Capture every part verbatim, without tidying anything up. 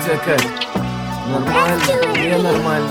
тебя как? Нормально? Мне нормально.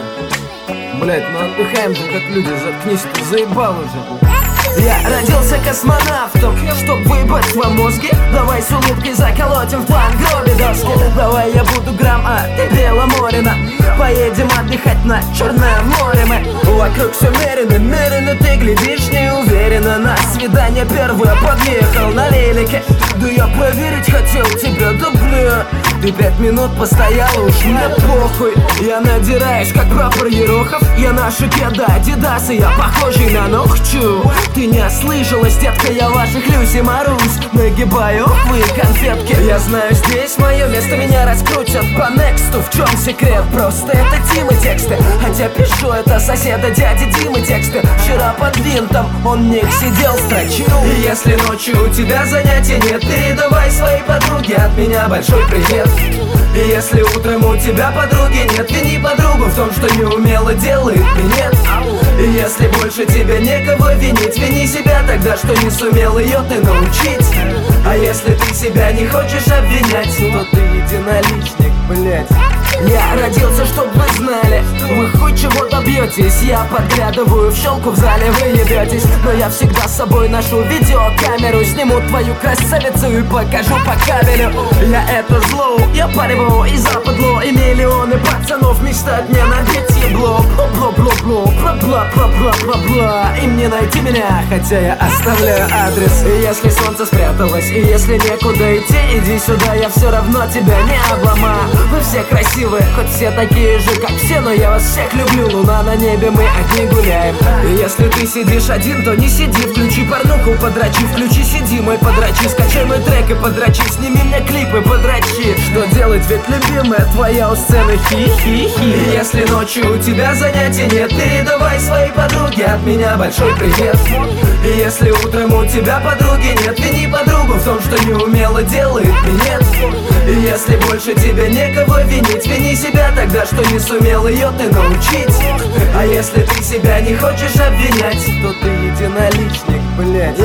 Блять, ну отдыхаем же как люди, заткнись, ты заебал уже. Я родился космонавтом, чтоб выебать во мозге. Давай с улыбкой заколотим в план гроби доски. Давай я буду грамм, а ты Беломорина. Поедем отдыхать на Черное море мы. Вокруг все мерено, мерено, ты глядишь неуверенно. На свидание первое подъехал на велике. Да я проверить хотел тебя, да бля. Ты пять минут постояла, уж мне похуй. Я надираюсь, как прапор Ерохов. Я ношу кеда, адидасы, я похожий на Нохчу. Ты не ослышалась, детка, я ваших Люси Марусь. Нагибаю вы конфетки. Я знаю, здесь мое место, меня раскрутят по нексту. В чем секрет? Просто это Тимы тексты. Хотя пишу это соседа дяди Димы тексты. Вчера под винтом он в них сидел, строчил. И если ночью у тебя занятий нет, передавай своей подруге от меня большой привет. И если утром у тебя подруги нет, вини подругу в том, что не умела делает минет. И если больше тебя некого винить, вини себя тогда, что не сумел ее ты научить. А если ты себя не хочешь обвинять, то ты единоличник, блять. Я родился, чтоб вы знали, вы хоть чего добьетесь. Я подглядываю в щелку в зале, вы ебетесь. Но я всегда с собой ношу видеокамеру. Сниму твою красавицу и покажу по кабелю. Я это зло, я париваю и западло. И миллионы пацанов мечтают мне набить ебло. Бла-бла-бла-бла, бла-бла-бла-бла-бла. И мне найти меня, хотя я оставляю адрес. И если солнце спряталось, и если некуда идти, иди сюда, я все равно тебя не обломаю. Вы все красивые, хоть все такие же, как все, но я вас всех люблю. Луна на небе, мы одни гуляем. И если ты сидишь один, то не сиди. Включи порнуху, подрачи, включи си ди мой, подрачи. Скачай мой трек и подрачи, сними мне клипы, подрачи. Что делать, ведь любимая твоя у сцены хи-хи-хи. И если ночью у тебя занятий нет, передавай своей подруге от меня большой привет. И если утром у тебя подруги нет, вини подругу в том, что не умела делает минет. И если больше тебя некого винить, вини себя тогда, что не сумел ее ты научить. А если ты себя не хочешь обвинять, то ты единоличник, блять.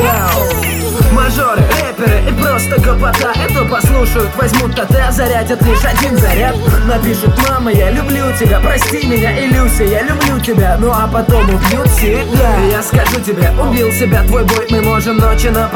Мажоры, рэперы и просто гопота это послушают, возьмут ТТ, зарядят лишь один заряд. Напишут: мама, я люблю тебя, прости меня, и Люся, я люблю тебя. Ну а потом убьют всегда. Я скажу тебе, убил себя твой бой, мы можем ночи напролет